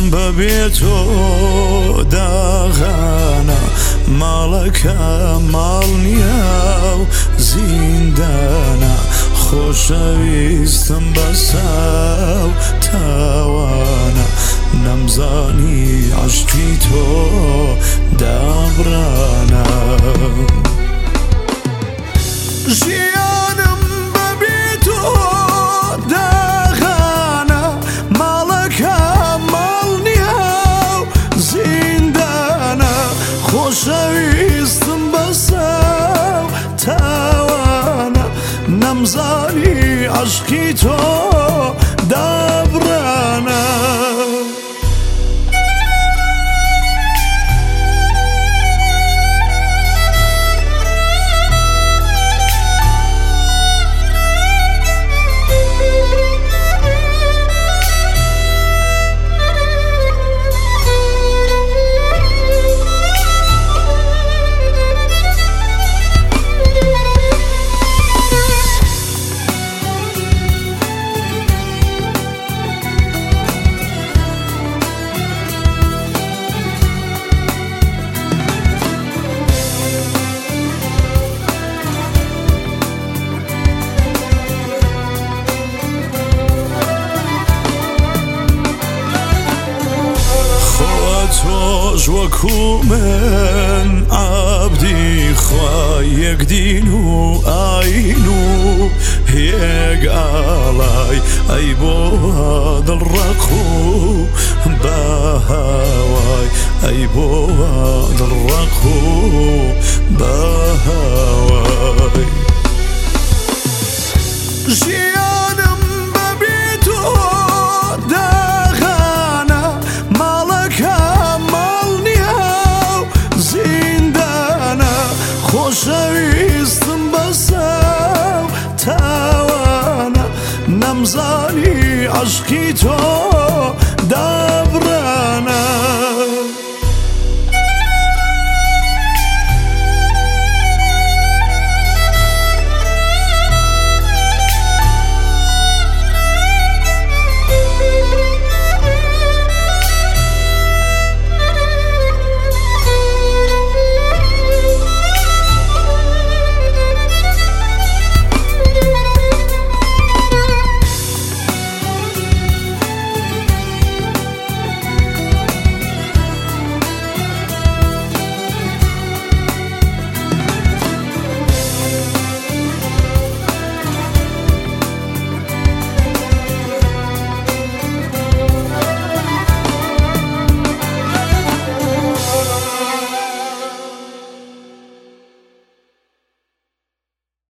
بەبێ تۆ داغانە ماڵەکە ماڵ نییە و زیندانە خۆشەویستم بەساو تاوانە نەمزانی عەشقی تۆ دابڕانە ژیانم بەبێ تۆ داغانە ماڵەکە ماڵ نییە و زیندانە خۆشەویستم بەساو تاوانە نەمزانی عەشقی تۆ دابڕانە تۆش وەکو من عەبدی خوا یەکدین و ئاین و هێک ئاڵای ئەی بۆ دڵڕەق و بەهاوای ئەی بۆ دڵڕەق و بەهاوای ژیانم بەبێ تۆ داغانە ماڵەکە ماڵ نییە و زیندانە خۆشەویستم بەساو تاوانە نەمزانی عەشقی تۆ